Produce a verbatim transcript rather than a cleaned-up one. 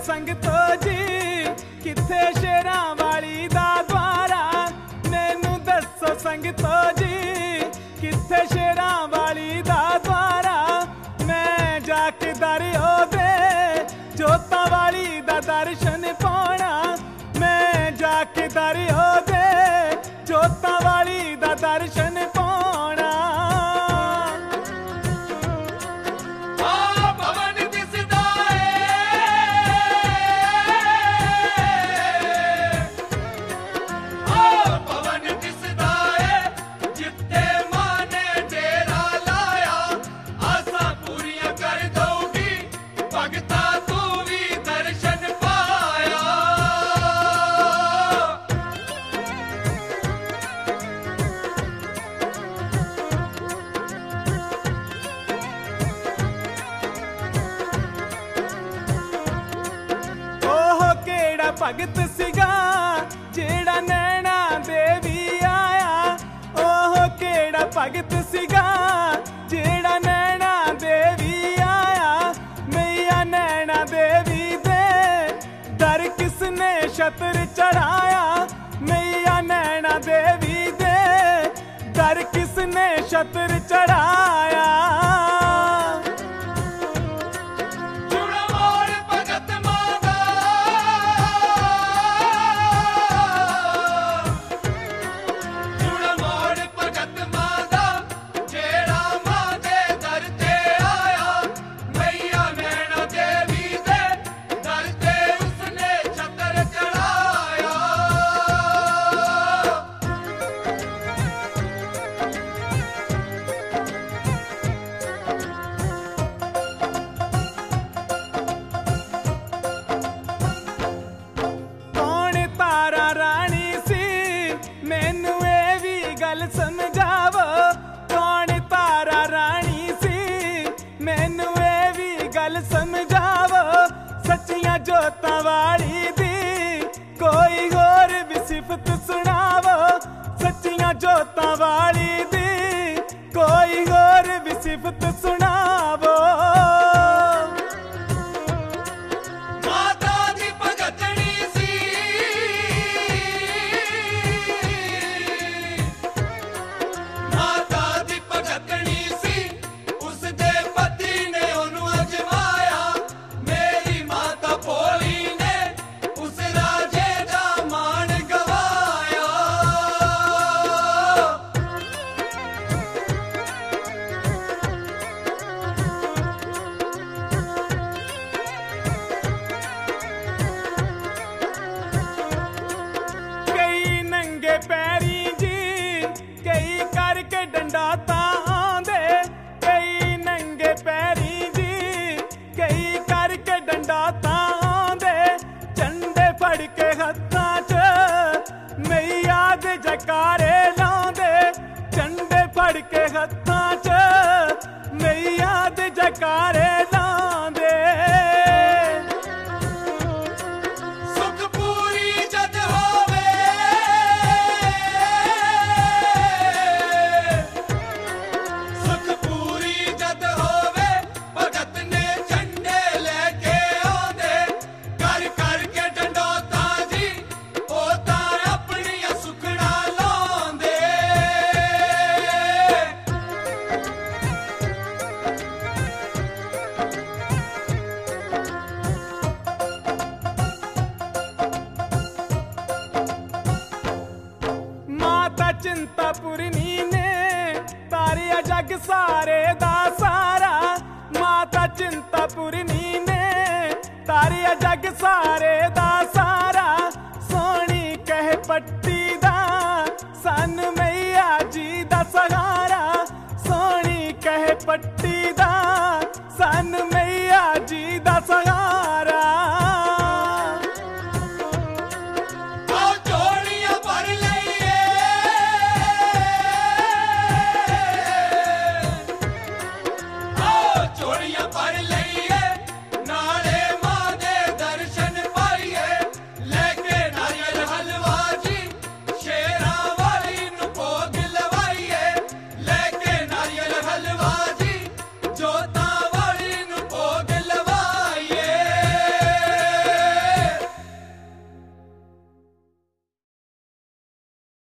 संगतो जी किथे शेरां वाली दा द्वारा, मैनू दसो संगतो जी किथे शेरां वाली दा द्वारा। मैं जाके दर ओदे जोतां वाली दा दर्शन पाना, मैं जाके दर ओदे जोतां वाली दा दर्शन पाना। भगत सिगा जेड़ा नैना देवी आया, ओह केड़ा भगत सिगा जेड़ा नैना देवी आया। मैया नैना देवी दे दर किसने छतर चढ़ाया, मैया नैना देवी दे दर किसने छतर चढ़ाया। समझावो कौन तारा रानी सी, मैनू ए भी गल समझावो। सच्चियां जोतां वाली दी कोई होर भी सिफत सुनावो, सच्चियां जोतां वाली दी कोई होर भी सिफत सुनावो। पैरी जी कई करके डंडा तांदे, कई नंगे पैरी जी कई करके डंडा तांदे। झंडे फड़ के हत्थां च मैया दे जकारे लांदे, झंडे फड़ के हत्थां च मैया दे जकारे लांदे। चिंतापुरनी ने तारिया जग सारे दा सारा, माता चिंतापुरनी ने तारिया जग सारे दा सारा।